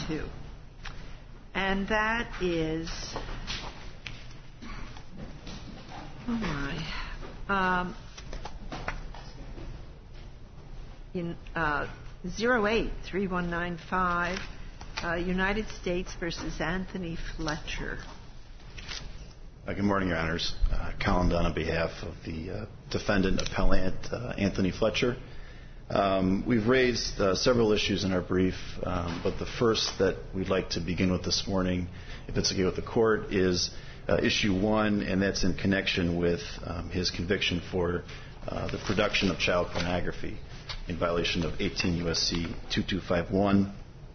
2. And that is, oh my, 083195, United States versus Anthony Fletcher. Good morning, Your Honors. Colin Dunn on behalf of the defendant appellant, Anthony Fletcher. We've raised several issues in our brief, but the first that we'd like to begin with this morning, if it's okay with the court, is issue 1, and that's in connection with his conviction for the production of child pornography in violation of 18 U.S.C. 2251.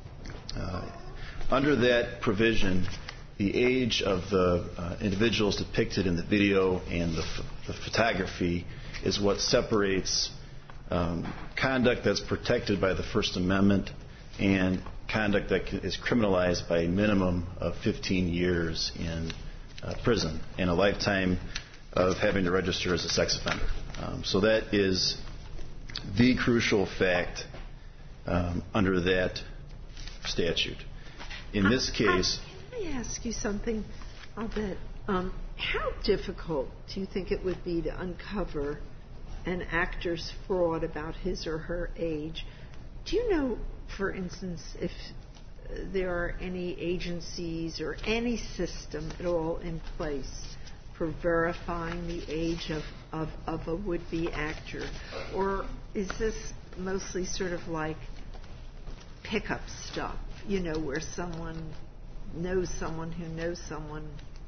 Under that provision, the age of the individuals depicted in the video and the photography is what separates conduct that's protected by the First Amendment and conduct that is criminalized by a minimum of 15 years in prison and a lifetime of having to register as a sex offender. So that is the crucial fact under that statute. In this case... Let me ask you something a bit. How difficult do you think it would be to uncover an actor's fraud about his or her age? Do you know, for instance, if there are any agencies or any system at all in place for verifying the age of a would-be actor? Or is this mostly sort of like pickup stuff, where someone knows someone who knows someone?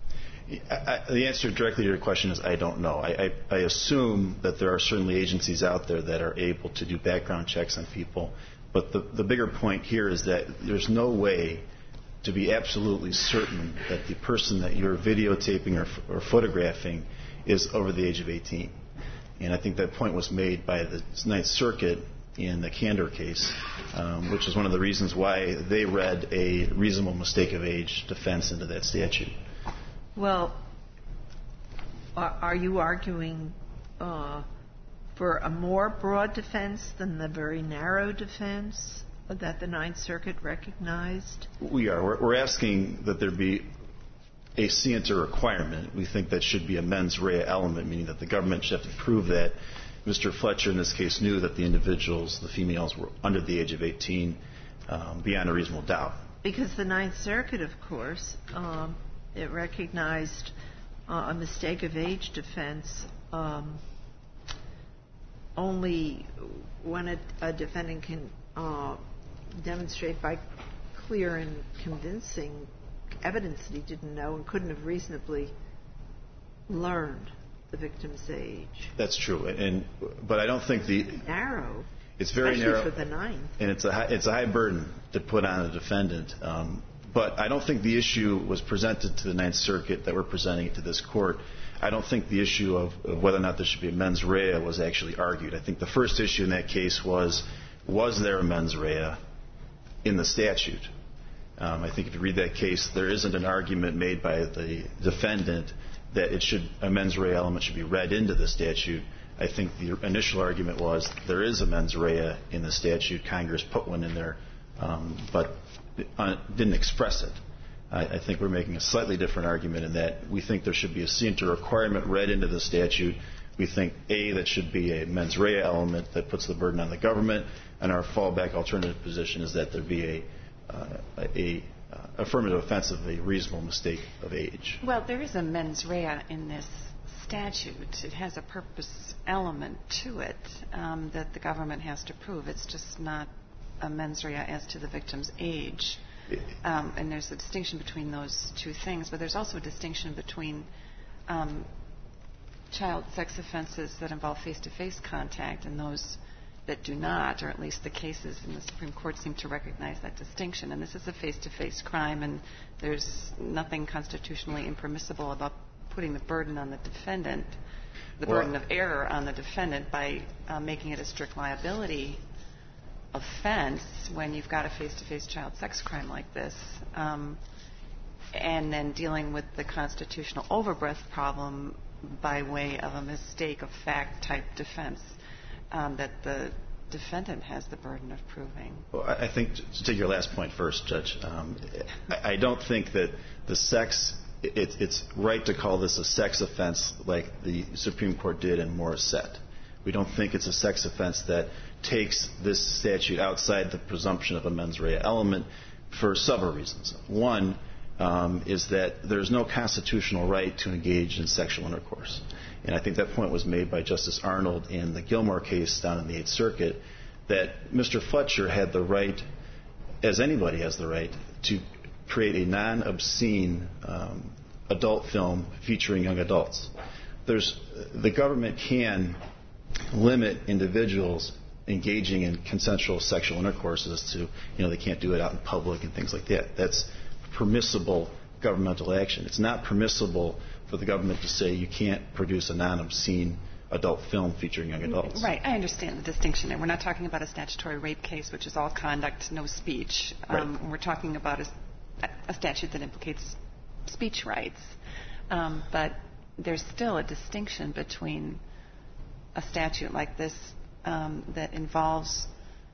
The answer directly to your question is I don't know. I assume that there are certainly agencies out there that are able to do background checks on people. But the bigger point here is that there's no way to be absolutely certain that the person that you're videotaping or photographing is over the age of 18. And I think that point was made by the Ninth Circuit in the Candor case, which is one of the reasons why they read a reasonable mistake of age defense into that statute. Well, are you arguing for a more broad defense than the very narrow defense that the Ninth Circuit recognized? We are. We're asking that there be a scienter requirement. We think that should be a mens rea element, meaning that the government should have to prove that Mr. Fletcher, in this case, knew that the individuals, the females, were under the age of 18 beyond a reasonable doubt. Because the Ninth Circuit, of course, it recognized a mistake of age defense only when a defendant can demonstrate by clear and convincing evidence that he didn't know and couldn't have reasonably learned the victim's age. That's true, but I don't think narrow. It's very narrow, especially for the Ninth, and it's a high burden to put on a defendant. But I don't think the issue was presented to the Ninth Circuit that we're presenting it to this court. I don't think the issue of whether or not there should be a mens rea was actually argued. I think the first issue in that case was there a mens rea in the statute? I think if you read that case, there isn't an argument made by the defendant that a mens rea element should be read into the statute. I think the initial argument was there is a mens rea in the statute. Congress put one in there, but didn't express it. I think we're making a slightly different argument in that we think there should be a scienter requirement read into the statute. We think, A, that should be a mens rea element that puts the burden on the government, and our fallback alternative position is that there be a affirmative offense of a reasonable mistake of age. Well, there is a mens rea in this statute. It has a purpose element to it that the government has to prove. It's just not a mens rea as to the victim's age. And there's a distinction between those two things, but there's also a distinction between child sex offenses that involve face-to-face contact and those that do not, or at least the cases in the Supreme Court seem to recognize that distinction. And this is a face-to-face crime, and there's nothing constitutionally impermissible about putting the burden on the defendant, the burden of error on the defendant by making it a strict liability offense when you've got a face-to-face child sex crime like this, and then dealing with the constitutional overbreadth problem by way of a mistake of fact type defense that the defendant has the burden of proving. Well, I think, to take your last point first, Judge, I don't think that the sex, it's right to call this a sex offense like the Supreme Court did in Morissette. We don't think it's a sex offense that takes this statute outside the presumption of a mens rea element for several reasons. One is that there's no constitutional right to engage in sexual intercourse. And I think that point was made by Justice Arnold in the Gilmore case down in the Eighth Circuit, that Mr. Fletcher had the right, as anybody has the right, to create a non-obscene adult film featuring young adults. The government can limit individuals engaging in consensual sexual intercourse as to, they can't do it out in public and things like that. That's permissible governmental action. It's not permissible for the government to say you can't produce a non-obscene adult film featuring young adults. Right. I understand the distinction there. We're not talking about a statutory rape case, which is all conduct, no speech. Right. We're talking about a statute that implicates speech rights. But there's still a distinction between a statute like this that involves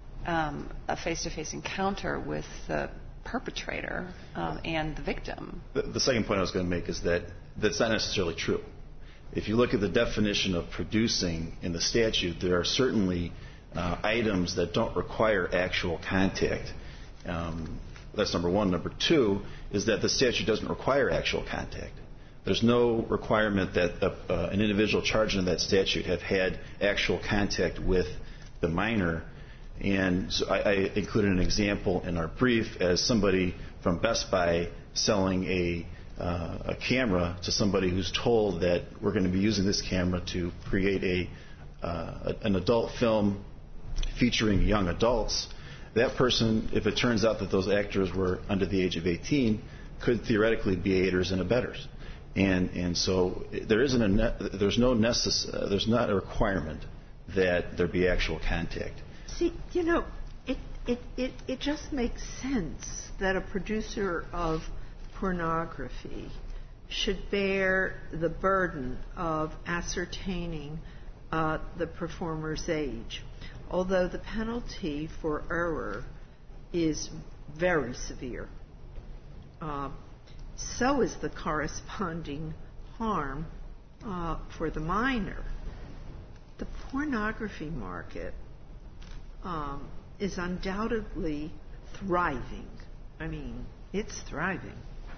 a face-to-face encounter with the perpetrator and the victim. The second point I was going to make is that that's not necessarily true. If you look at the definition of producing in the statute, there are certainly items that don't require actual contact. That's number one. Number two is that the statute doesn't require actual contact. There's no requirement that an individual charged in that statute have had actual contact with the minor. And so I included an example in our brief as somebody from Best Buy selling a camera to somebody who's told that we're going to be using this camera to create an adult film featuring young adults. That person, if it turns out that those actors were under the age of 18, could theoretically be aiders and abettors. And so there's not a requirement that there be actual contact. See, it just makes sense that a producer of pornography should bear the burden of ascertaining the performer's age, although the penalty for error is very severe. So is the corresponding harm for the minor. The pornography market is undoubtedly thriving. I mean, it's thriving.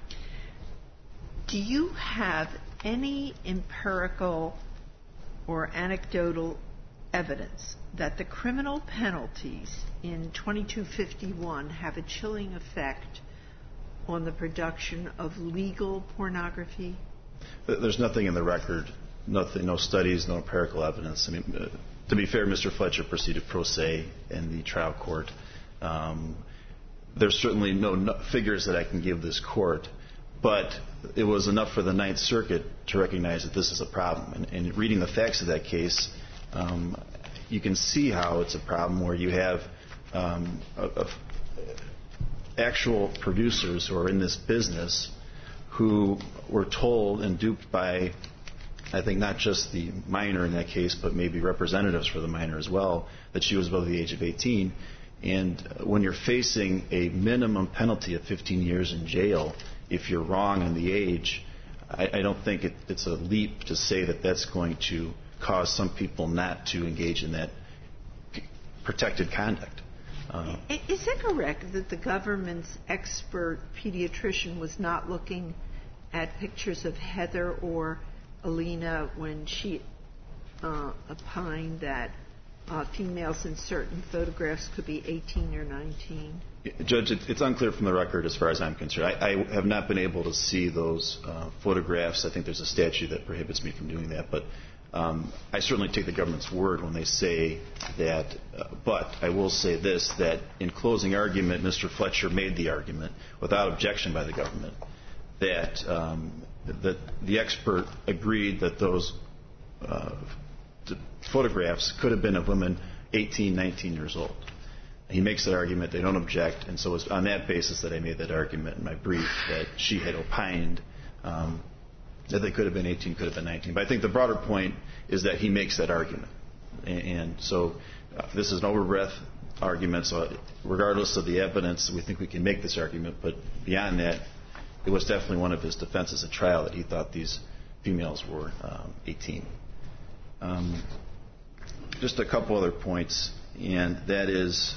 Do you have any empirical or anecdotal evidence that the criminal penalties in 2251 have a chilling effect on the production of legal pornography? There's nothing in the record, no studies, no empirical evidence. I mean, to be fair, Mr. Fletcher proceeded pro se in the trial court. There's certainly no figures that I can give this court, but it was enough for the Ninth Circuit to recognize that this is a problem. And reading the facts of that case, you can see how it's a problem where you have actual producers who are in this business who were told and duped by, I think, not just the minor in that case, but maybe representatives for the minor as well, that she was above the age of 18. And when you're facing a minimum penalty of 15 years in jail, if you're wrong on the age, I don't think it's a leap to say that that's going to cause some people not to engage in that protected conduct. Is it correct that the government's expert pediatrician was not looking at pictures of Heather or Alina when she opined that females in certain photographs could be 18 or 19? Judge, it's unclear from the record as far as I'm concerned. I have not been able to see those photographs. I think there's a statute that prohibits me from doing that. But I certainly take the government's word when they say that. But I will say this, that in closing argument, Mr. Fletcher made the argument, without objection by the government, that the expert agreed that those photographs could have been of women 18, 19 years old. He makes that argument. They don't object. And so it was on that basis that I made that argument in my brief, that she had opined that they could have been 18, could have been 19. But I think the broader point is that he makes that argument. And so this is an overbreadth argument, so regardless of the evidence, we think we can make this argument. But beyond that, it was definitely one of his defenses at trial that he thought these females were 18. Just a couple other points, and that is,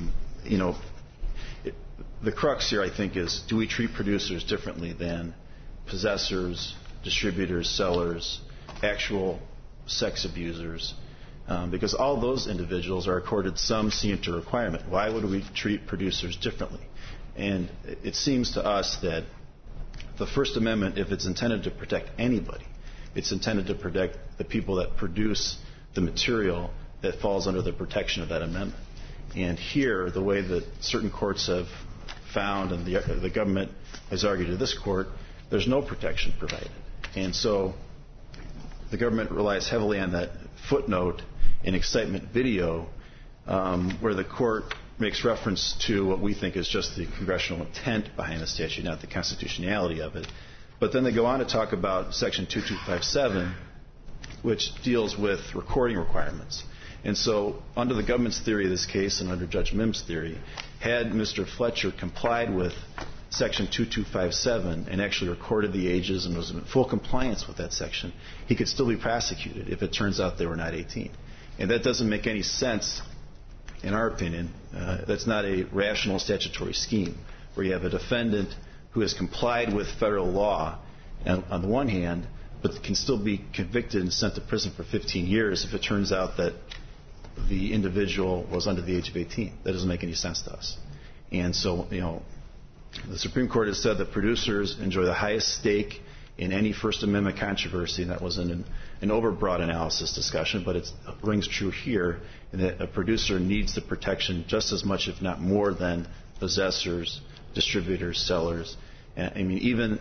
the crux here, I think, is do we treat producers differently than possessors, distributors, sellers, actual sex abusers? Because all those individuals are accorded some scienter requirement. Why would we treat producers differently? And it seems to us that the First Amendment, if it's intended to protect anybody, it's intended to protect the people that produce the material that falls under the protection of that amendment. And here, the way that certain courts have found, and the government has argued to this court, there's no protection provided. And so the government relies heavily on that footnote in Excitement Video, where the court makes reference to what we think is just the congressional intent behind the statute, not the constitutionality of it. But then they go on to talk about Section 2257, which deals with recording requirements. And so under the government's theory of this case and under Judge Mims' theory, had Mr. Fletcher complied with Section 2257 and actually recorded the ages and was in full compliance with that section, he could still be prosecuted if it turns out they were not 18. And that doesn't make any sense, in our opinion. That's not a rational statutory scheme, where you have a defendant who has complied with federal law on the one hand, but can still be convicted and sent to prison for 15 years if it turns out that the individual was under the age of 18. That doesn't make any sense to us. And so, the Supreme Court has said that producers enjoy the highest stake in any First Amendment controversy, and that was in an overbroad analysis discussion, but it rings true here, in that a producer needs the protection just as much, if not more, than possessors, distributors, sellers. I mean, even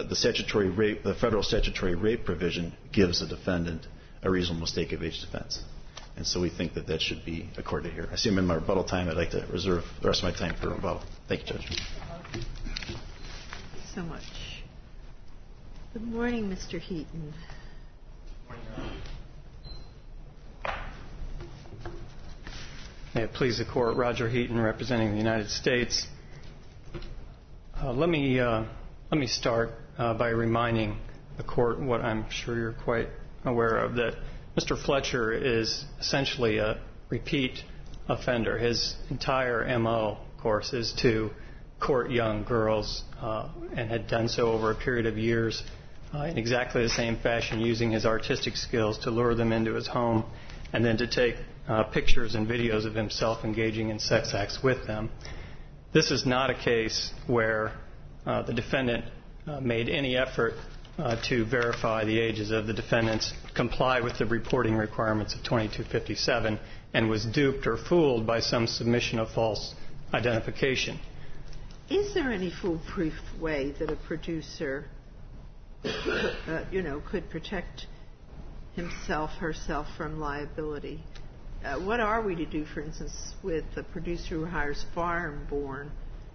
the federal statutory rape provision gives a defendant a reasonable mistake of age defense. And so we think that should be accorded here. I see I'm in my rebuttal time. I'd like to reserve the rest of my time for rebuttal. Thank you, Judge. Thank you so much. Good morning, Mr. Heaton. Good morning, Your Honor. May it please the Court, Roger Heaton representing the United States. Let me start by reminding the Court what I'm sure you're quite aware of, that Mr. Fletcher is essentially a repeat offender. His entire MO, of course, is to court young girls and had done so over a period of years in exactly the same fashion, using his artistic skills to lure them into his home and then to take pictures and videos of himself engaging in sex acts with them. This is not a case where the defendant made any effort to verify the ages of the defendants, comply with the reporting requirements of 2257, and was duped or fooled by some submission of false identification. Is there any foolproof way that a producer, could protect himself, herself from liability? What are we to do, for instance, with a producer who hires foreign-born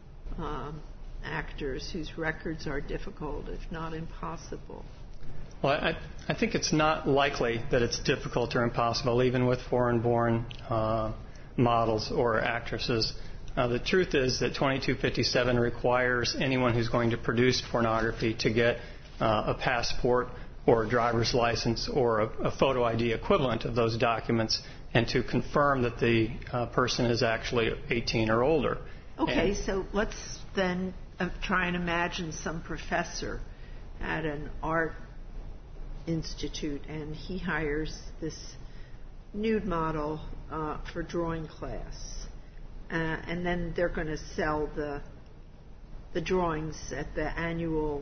actors whose records are difficult, if not impossible? Well, I think it's not likely that it's difficult or impossible, even with foreign-born models or actresses. The truth is that 2257 requires anyone who's going to produce pornography to get a passport or a driver's license or a photo ID equivalent of those documents, and to confirm that the person is actually 18 or older. Okay, so let's then try and imagine some professor at an art institute, and he hires this nude model for drawing class, and then they're going to sell the drawings at the annual,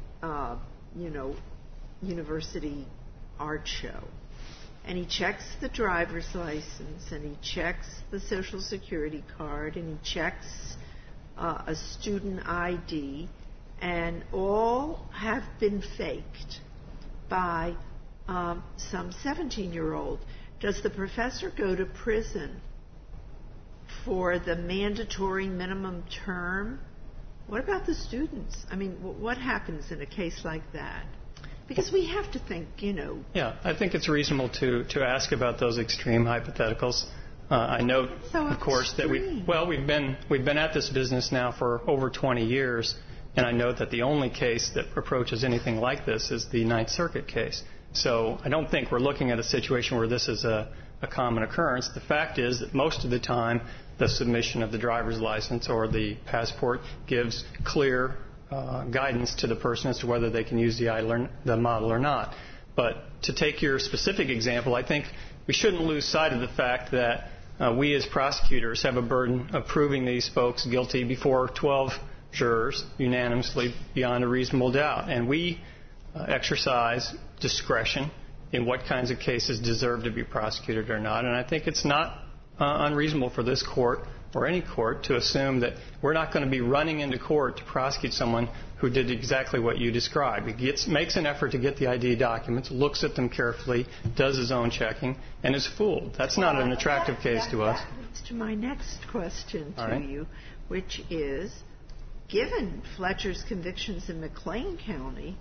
university art show. And he checks the driver's license, and he checks the Social Security card, and he checks a student ID, and all have been faked by some 17-year-old. Does the professor go to prison for the mandatory minimum term? What about the students? I mean, what happens in a case like that? Because we have to think, Yeah, I think it's reasonable to ask about those extreme hypotheticals. I note, so of course, that we've been at this business now for over 20 years, and I note that the only case that approaches anything like this is the Ninth Circuit case. So I don't think we're looking at a situation where this is a common occurrence. The fact is that most of the time the submission of the driver's license or the passport gives clear guidance to the person as to whether they can use the model or not. But to take your specific example, I think we shouldn't lose sight of the fact that we as prosecutors have a burden of proving these folks guilty before 12 jurors unanimously beyond a reasonable doubt. And we exercise discretion in what kinds of cases deserve to be prosecuted or not. And I think it's not unreasonable for this court or any court to assume that we're not going to be running into court to prosecute someone who did exactly what you described. He makes an effort to get the ID documents, looks at them carefully, does his own checking, and is fooled. That's not an attractive case to us. That leads to my next question to you, which is, given Fletcher's convictions in McLean County,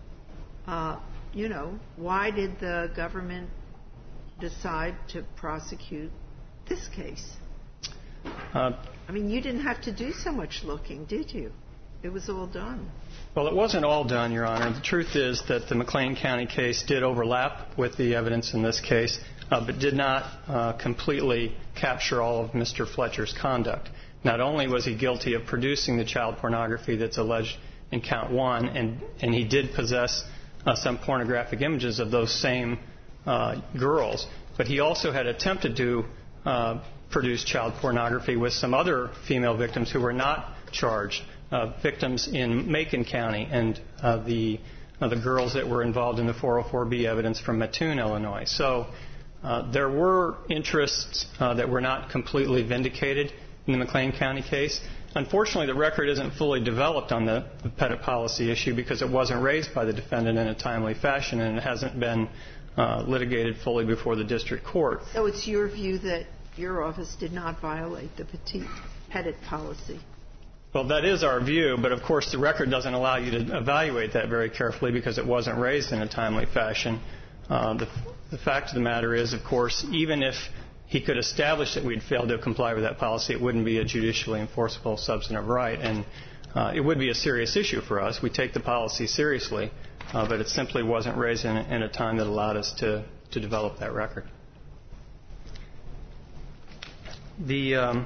why did the government decide to prosecute this case? You didn't have to do so much looking, did you? It was all done. Well, it wasn't all done, Your Honor. The truth is that the McLean County case did overlap with the evidence in this case, but did not completely capture all of Mr. Fletcher's conduct. Not only was he guilty of producing the child pornography that's alleged in Count 1, and he did possess some pornographic images of those same girls, but he also had attempted to produce child pornography with some other female victims who were not charged, victims in Macon County, and the girls that were involved in the 404B evidence from Mattoon, Illinois. So there were interests that were not completely vindicated in the McLean County case. Unfortunately, the record isn't fully developed on the Pettit policy issue because it wasn't raised by the defendant in a timely fashion, and it hasn't been litigated fully before the district court. So it's your view that your office did not violate the Pettit policy? Well, that is our view, but of course the record doesn't allow you to evaluate that very carefully because it wasn't raised in a timely fashion. The fact of the matter is, of course, even if he could establish that we'd failed to comply with that policy, it wouldn't be a judicially enforceable substantive right, and it would be a serious issue for us. We take the policy seriously, but it simply wasn't raised in a time that allowed us to develop that record. The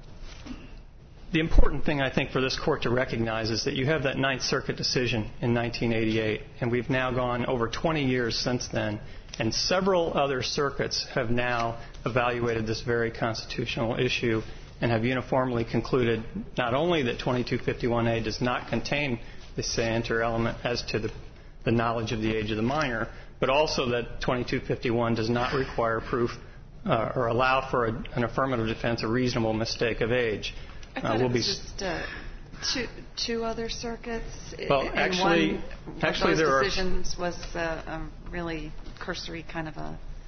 important thing, I think, for this Court to recognize is that you have that Ninth Circuit decision in 1988, and we've now gone over 20 years since then, and several other circuits have now evaluated this very constitutional issue and have uniformly concluded not only that 2251A does not contain the scienter element as to the knowledge of the age of the minor, but also that 2251 does not require proof or allow for an affirmative defense, a reasonable mistake of age. I thought it was just two other circuits. Well, actually, those decisions was a really cursory kind of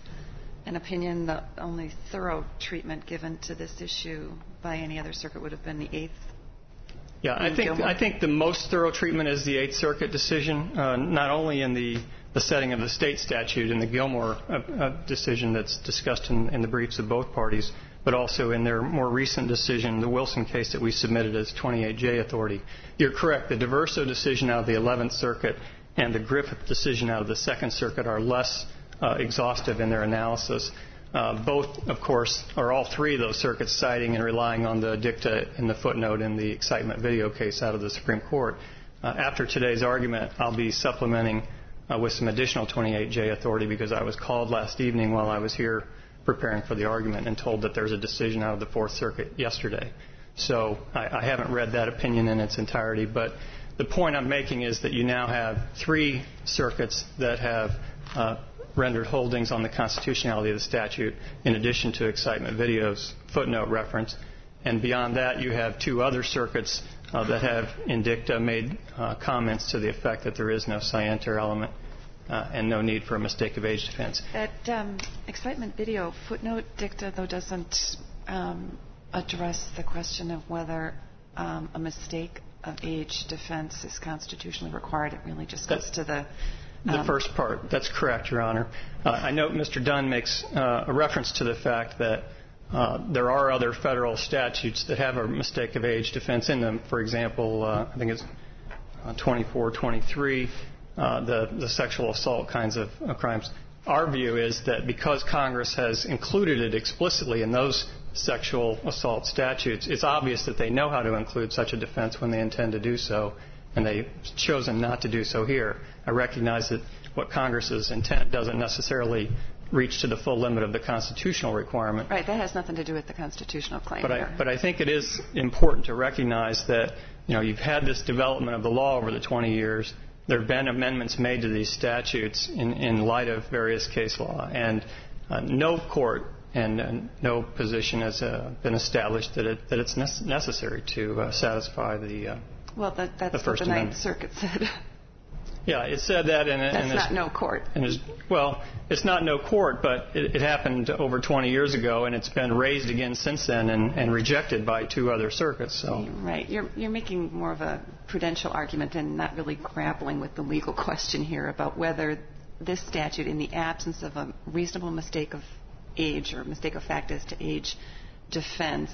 an opinion. The only thorough treatment given to this issue by any other circuit would have been the Eighth. Yeah, I think the most thorough treatment is the Eighth Circuit decision, not only in the setting of the state statute in the Gilmore decision that's discussed in the briefs of both parties, but also in their more recent decision, the Wilson case that we submitted as 28J authority. You're correct. The DiVerso decision out of the 11th Circuit and the Griffith decision out of the 2nd Circuit are less exhaustive in their analysis. Both, of course, or all three of those circuits citing and relying on the dicta in the footnote in the excitement video case out of the Supreme Court. After today's argument, I'll be supplementing with some additional 28J authority because I was called last evening while I was here preparing for the argument and told that there's a decision out of the 4th Circuit yesterday. So I haven't read that opinion in its entirety, but the point I'm making is that you now have three circuits that have rendered holdings on the constitutionality of the statute in addition to excitement video's footnote reference. And beyond that, you have two other circuits that have in dicta made comments to the effect that there is no scienter element and no need for a mistake of age defense. That excitement video footnote dicta, though, doesn't address the question of whether a mistake of age defense is constitutionally required. It really just goes to the first part. That's correct, Your Honor. I note Mr. Dunn makes a reference to the fact that There are other federal statutes that have a mistake of age defense in them. For example, I think it's 2423, the sexual assault kinds of crimes. Our view is that because Congress has included it explicitly in those sexual assault statutes, it's obvious that they know how to include such a defense when they intend to do so, and they've chosen not to do so here. I recognize that what Congress's intent doesn't necessarily reach to the full limit of the constitutional requirement. Right, that has nothing to do with the constitutional claim here. But I think it is important to recognize that, you've had this development of the law over the 20 years. There have been amendments made to these statutes in light of various case law, and no court and no position has been established that it's necessary to satisfy the that's First what the Amendment. Ninth Circuit said. Yeah, it said that. That's not no court. It's not no court, but it happened over 20 years ago, and it's been raised again since then and rejected by 2 other circuits. So. Right. You're making more of a prudential argument and not really grappling with the legal question here about whether this statute, in the absence of a reasonable mistake of age or mistake of fact as to age defense,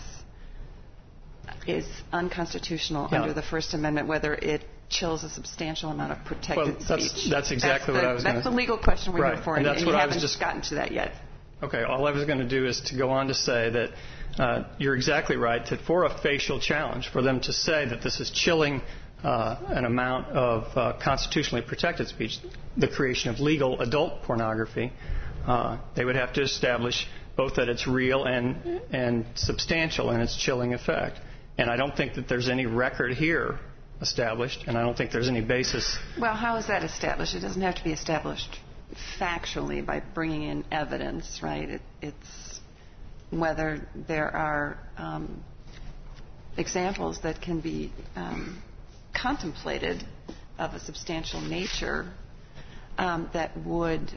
is unconstitutional under the First Amendment, whether it chills a substantial amount of protected speech. That's exactly what I was going to say. That's the legal question we're here for, and you haven't gotten to that yet. Okay, all I was going to do is to go on to say that you're exactly right, that for a facial challenge, for them to say that this is chilling an amount of constitutionally protected speech, the creation of legal adult pornography, they would have to establish both that it's real and substantial in its chilling effect. And I don't think that there's any record here established, and I don't think there's any basis. Well, how is that established? It doesn't have to be established factually by bringing in evidence, right? It's whether there are examples that can be contemplated of a substantial nature that would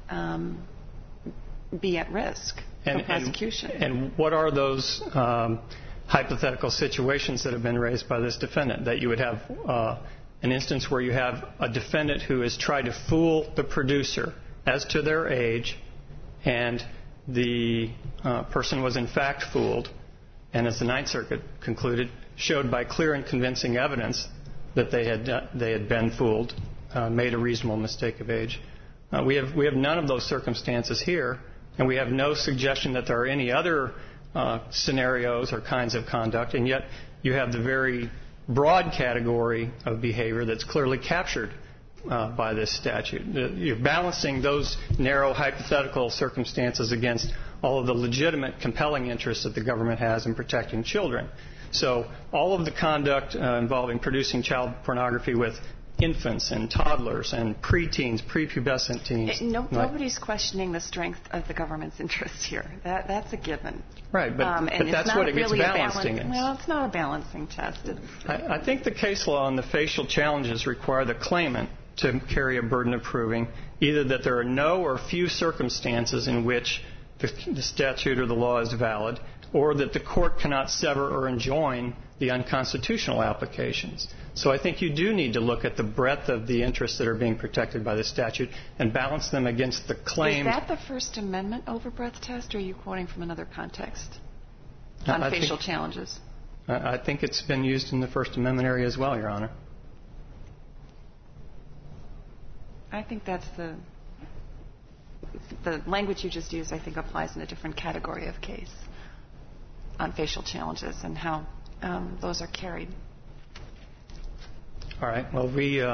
be at risk of prosecution. And what are those hypothetical situations that have been raised by this defendant? That you would have an instance where you have a defendant who has tried to fool the producer as to their age, and the person was in fact fooled, and as the Ninth Circuit concluded, showed by clear and convincing evidence that they had been fooled, made a reasonable mistake of age. We have none of those circumstances here, and we have no suggestion that there are any other scenarios or kinds of conduct, and yet you have the very broad category of behavior that's clearly captured by this statute. You're balancing those narrow hypothetical circumstances against all of the legitimate, compelling interests that the government has in protecting children. So all of the conduct involving producing child pornography with infants and toddlers and preteens, prepubescent teens. Nobody's questioning the strength of the government's interests here. That's a given. Right, but that's what it gets balanced against. Well, it's not a balancing test. I think the case law and the facial challenges require the claimant to carry a burden of proving either that there are no or few circumstances in which the statute or the law is valid, or that the court cannot sever or enjoin the unconstitutional applications. So I think you do need to look at the breadth of the interests that are being protected by the statute and balance them against the claim. Is that the First Amendment overbreadth test, or are you quoting from another context on facial challenges? I think it's been used in the First Amendment area as well, Your Honor. I think that's the language you just used, I think, applies in a different category of case on facial challenges and how those are carried. All right. Well,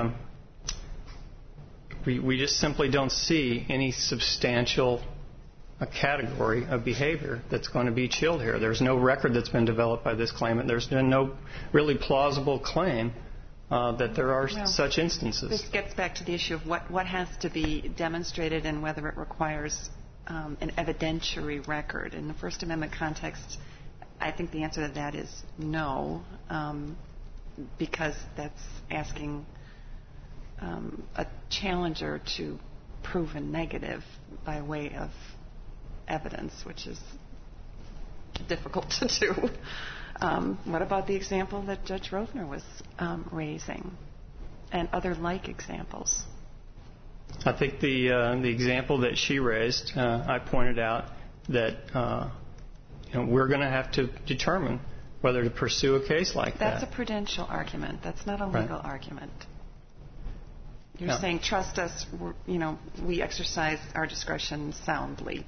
we just simply don't see any substantial category of behavior that's going to be chilled here. There's no record that's been developed by this claimant. There's been no really plausible claim that there are such instances. This gets back to the issue of what has to be demonstrated and whether it requires an evidentiary record. In the First Amendment context, I think the answer to that is no, because that's asking a challenger to prove a negative by way of evidence, which is difficult to do. What about the example that Judge Rovner was raising and other like examples? I think the example that she raised, I pointed out that we're going to have to determine whether to pursue a case like that. That's a prudential argument. That's not a legal argument. You're saying, trust us, we exercise our discretion soundly.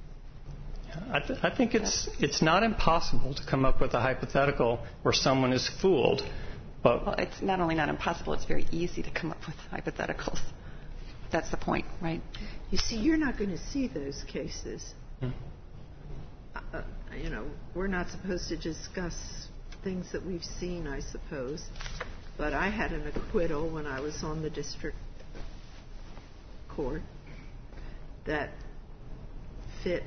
I think it's not impossible to come up with a hypothetical where someone is fooled. But well, it's not only not impossible, it's very easy to come up with hypotheticals. That's the point, right? You see, you're not going to see those cases. We're not supposed to discuss things that we've seen, I suppose. But I had an acquittal when I was on the district court that fit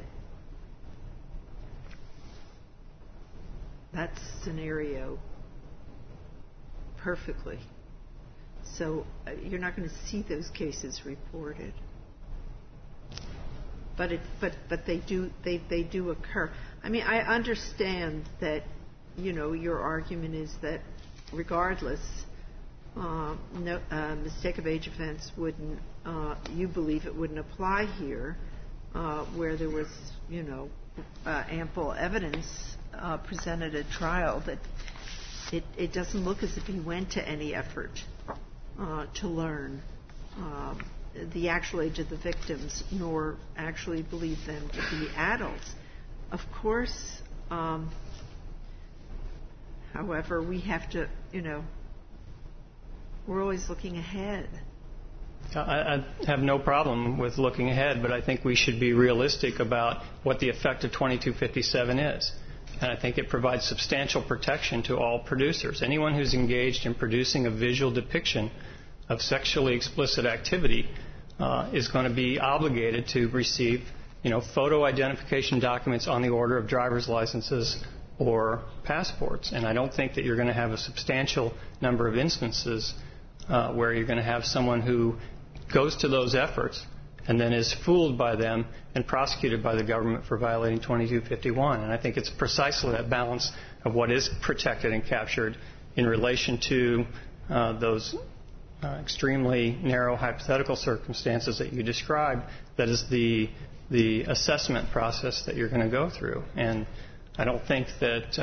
that scenario perfectly. So you're not going to see those cases reported. But they do occur. I mean, I understand that, your argument is that regardless, mistake of age offense wouldn't, you believe it wouldn't apply here, where there was, ample evidence presented at trial that it doesn't look as if he went to any effort to learn the actual age of the victims, nor actually believe them to be adults. Of course, however, we have to, we're always looking ahead. I have no problem with looking ahead, but I think we should be realistic about what the effect of 2257 is. And I think it provides substantial protection to all producers. Anyone who's engaged in producing a visual depiction of sexually explicit activity is going to be obligated to receive, photo identification documents on the order of driver's licenses or passports. And I don't think that you're going to have a substantial number of instances where you're going to have someone who goes to those efforts and then is fooled by them and prosecuted by the government for violating 2251. And I think it's precisely that balance of what is protected and captured in relation to those extremely narrow hypothetical circumstances that you described that is the assessment process that you're going to go through. And I don't think that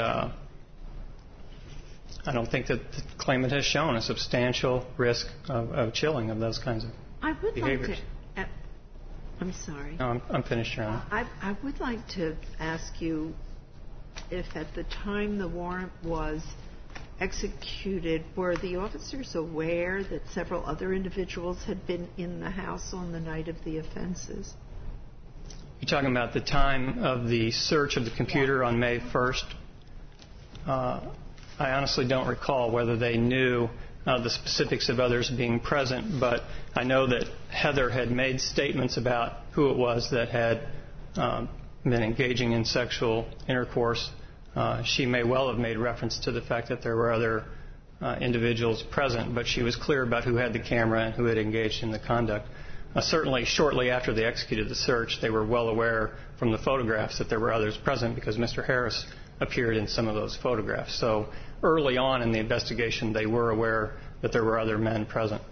the claimant has shown a substantial risk of chilling of those kinds of behaviors. I'm sorry. No, I'm finished, Your Honor. I would like to ask you if at the time the warrant was executed, were the officers aware that several other individuals had been in the house on the night of the offenses? You're talking about the time of the search of the computer on May 1st? I honestly don't recall whether they knew the specifics of others being present, but I know that Heather had made statements about who it was that had been engaging in sexual intercourse. She may well have made reference to the fact that there were other individuals present, but she was clear about who had the camera and who had engaged in the conduct. Certainly, shortly after they executed the search, they were well aware from the photographs that there were others present because Mr. Harris appeared in some of those photographs. So early on in the investigation, they were aware that there were other men present.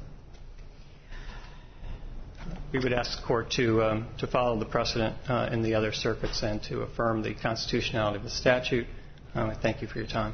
We would ask the Court to follow the precedent in the other circuits and to affirm the constitutionality of the statute. I thank you for your time.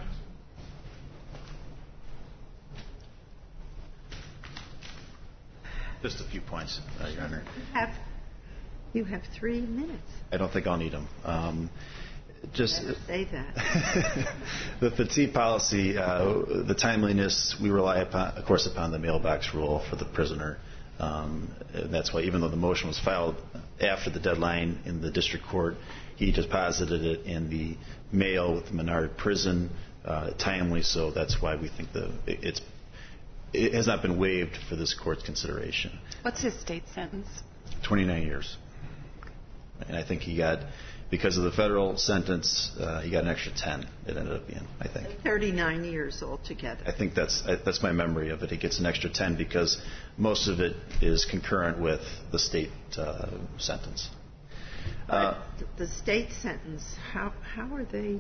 Just a few points, Your Honor. You have 3 minutes. I don't think I'll need them. Just say that. The FTSE policy, the timeliness, we rely upon, of course, upon the mailbox rule for the prisoner. That's why even though the motion was filed after the deadline in the district court, he deposited it in the mail with the Menard prison timely, so that's why we think it has not been waived for this court's consideration. What's his state sentence? 29 years. And I think he got, because of the federal sentence, he got an extra 10. It ended up being, I think. 39 years altogether. I think that's my memory of it. He gets an extra 10 because most of it is concurrent with the state sentence. The state sentence, how are they?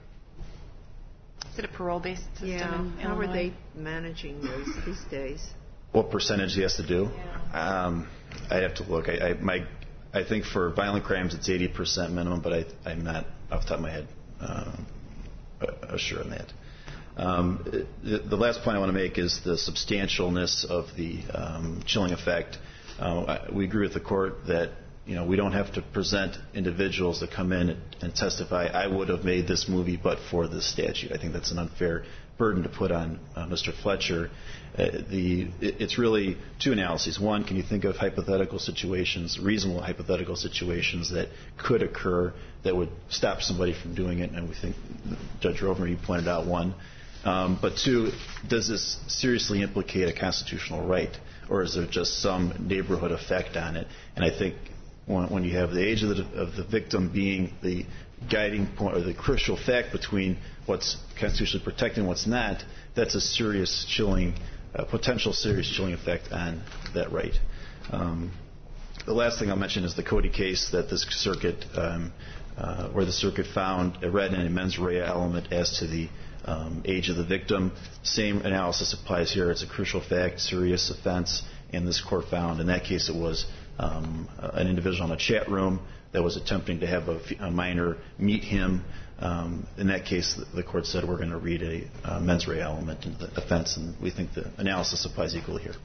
Is it a parole-based system? Yeah. How are they managing these days? What percentage he has to do? Yeah. I'd have to look. I I think for violent crimes it's 80% minimum, but I'm not off the top of my head sure on that. The last point I want to make is the substantialness of the chilling effect. We agree with the court that we don't have to present individuals that come in and testify, I would have made this movie but for this statute. I think that's an unfair burden to put on Mr. Fletcher. It's really two analyses. One, can you think of hypothetical situations, reasonable hypothetical situations that could occur that would stop somebody from doing it? And we think, Judge Rovner, you pointed out one. But two, does this seriously implicate a constitutional right, or is there just some neighborhood effect on it? And I think when you have the age of the victim being the guiding point or the crucial fact between what's constitutionally protected and what's not, that's a serious chilling, potential serious chilling effect on that right. The last thing I'll mention is the Cody case that this circuit, where the circuit found a read and a mens rea element as to the age of the victim. Same analysis applies here. It's a crucial fact, serious offense, and this court found in that case it was an individual in a chat room that was attempting to have a minor meet him. In that case, the court said we're going to read a mens rea element into the offense, and we think the analysis applies equally here.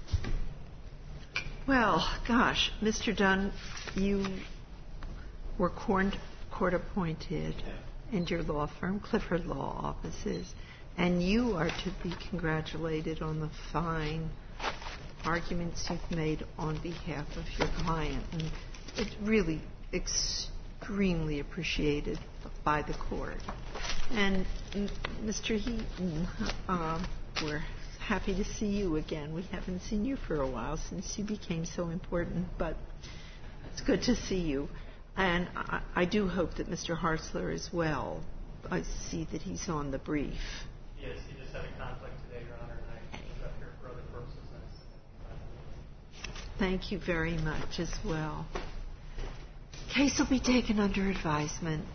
Well, gosh, Mr. Dunn, you were court appointed in your law firm, Clifford Law Offices, and you are to be congratulated on the fine arguments you've made on behalf of your client. And it's really extremely appreciated by the court. And Mr. Heaton, we're happy to see you again. We haven't seen you for a while since you became so important, but it's good to see you. And I do hope that Mr. Hartzler as well. I see that he's on the brief. Yes, he just had a conflict today, Your Honor, and I was up here for other purposes. Thank you very much as well. Case will be taken under advisement.